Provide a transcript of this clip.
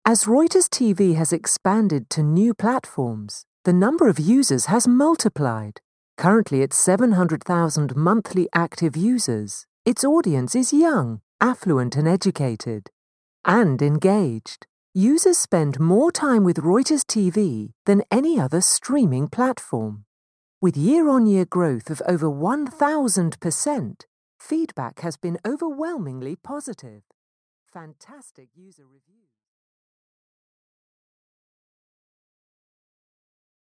As Reuters TV has expanded to new platforms, the number of users has multiplied. Currently at 700,000 monthly active users, its audience is young, affluent and educated, and engaged. Users spend more time with Reuters TV than any other streaming platform. With year-on-year growth of over 1,000%, feedback has been overwhelmingly positive. Fantastic user reviews.